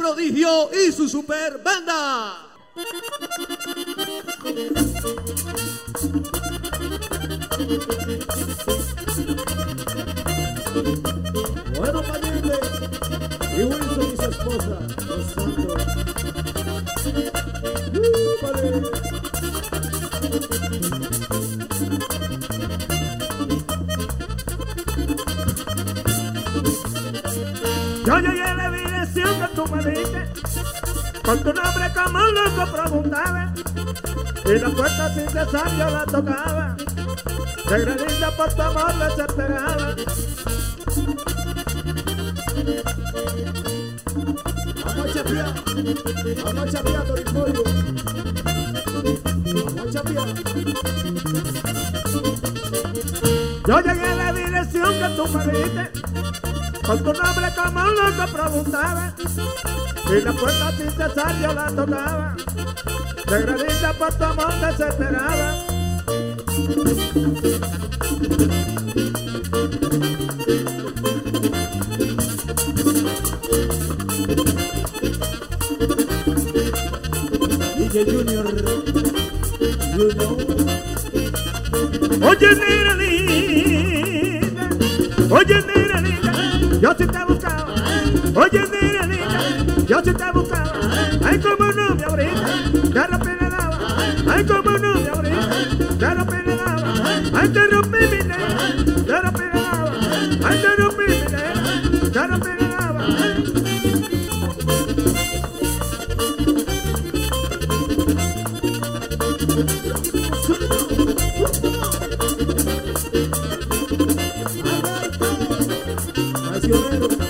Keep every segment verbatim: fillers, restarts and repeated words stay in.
Prodigio y su super banda. Bueno, pariente, y Wilson y su esposa, los santos. Uh, vale. Yo llegué a la dirección que tú me diste, con tu nombre como loco preguntaba, y la puerta sin cesar yo la tocaba, de granita por tu amor desesperaba. Vamos a chapear, vamos a chapear por el polvo. Vamos a chapear. Yo llegué a la dirección que tú me diste, con tu nombre como loco preguntaba, y la puerta sin cesar yo la tocaba, de granita por tu amor desesperaba. D J Junior, you know. Oye, mira, linda, oye, mira, linda, yo sí te buscaba. Oye, mira, linda, yo sí te buscaba. Ay, como no me ahorita, te rompí la daba. Ay, como no me ahorita, te rompí la daba. Ay, te rompí mi negra, te rompí la daba. Ay, te rompí mi negra, te rompí la daba. Nacionero.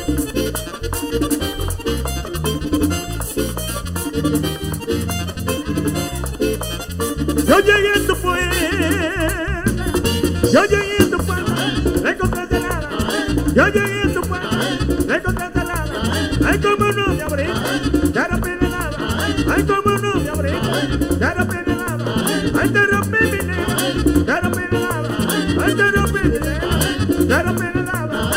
Yo llegué a tu puerta, yo llegué a tu puerta, no encontraste nada. Yo llegué a tu puerta, no encontraste nada. Ay, como no me abriste, te rompí la daba. Ay, como no me abriste, te rompí la daba. Ay, te rompí mi negra, te rompí la daba. Ay, te rompí mi negra, te rompí la daba.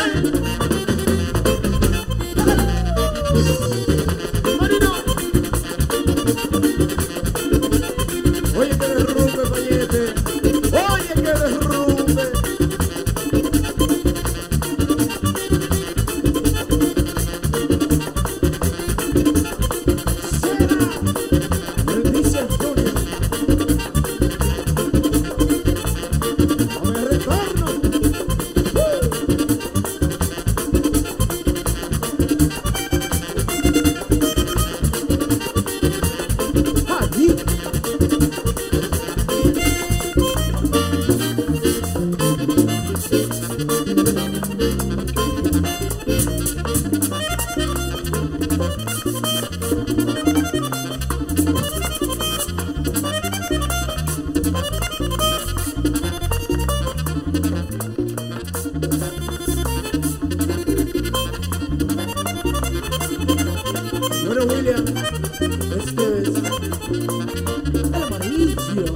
Oye, que derrumbe, payete. Oye, que derrumbe. Será Bernice Antonio. A ver, retorno. Uh. Allí. Bueno, William, este es el amarillo.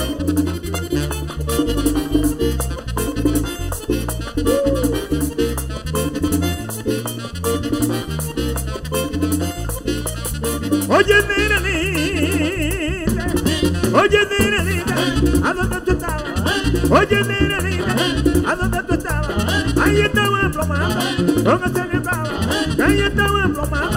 Oye, mira, linda, oye, mira, linda, ¿a dónde tú estabas? Oye, mira, linda, ¿a dónde tú estabas? Ahí estaba emplomado, con ese que estaba, ahí estaba emplomado,